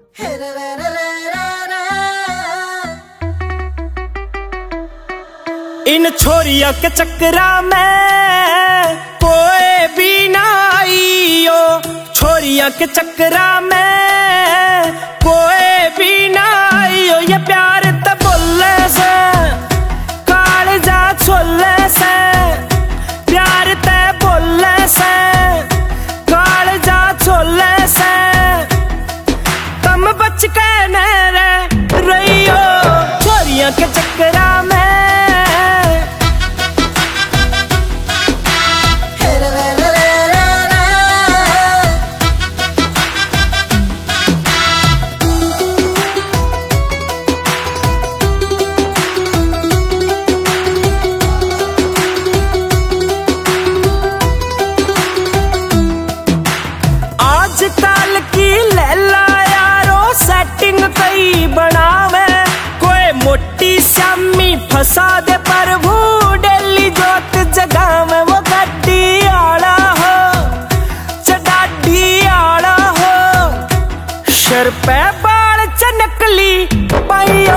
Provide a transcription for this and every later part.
इन छोरिया के चक्करा में कोई भी ना आईयो, छोरिया के चक्करा में कोई भी ना आईयो। ये प्यार तो बोले से कालजा छोले से, प्यार ते बोले से कालजा छोले से। तुम बच के न रहियो छोरिया के चक्करा में। आजकल की लैला यारो सेटिंग कई बनावे, कोई मोटी श्यामी फसा दे प्रभु डेली जोत जगावे। वो गड्डी आला हो चडाडी आला हो, सर पे बाल चनकली पाइयो।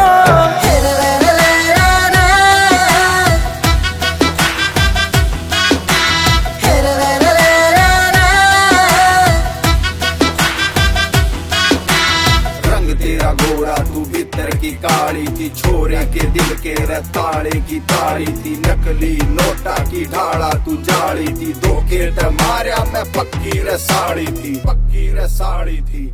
गोरा तू भीतर की काली थी, छोरे के दिल के रताड़े की ताड़ी थी। नकली नोटा की ढाला तू जाली थी, धोखे ते मारिया मैं पक्की रसाड़ी थी, पक्की रसाड़ी थी।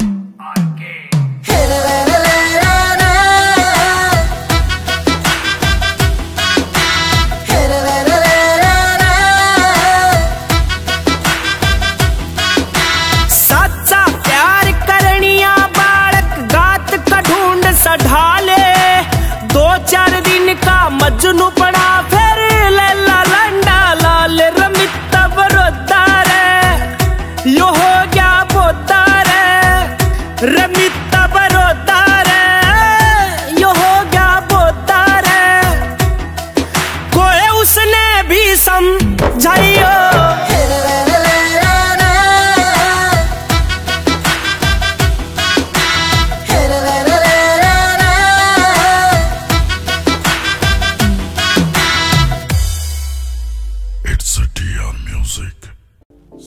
ढाले 2-4 दिन का मजनू पड़ा, फिर लैला लंडा लाल रमिता बरोदा रे। यो हो गया बोदा रे रमिता बरोदा रे, यो हो गया बोदा रे। कोई उसने भी समझाइयो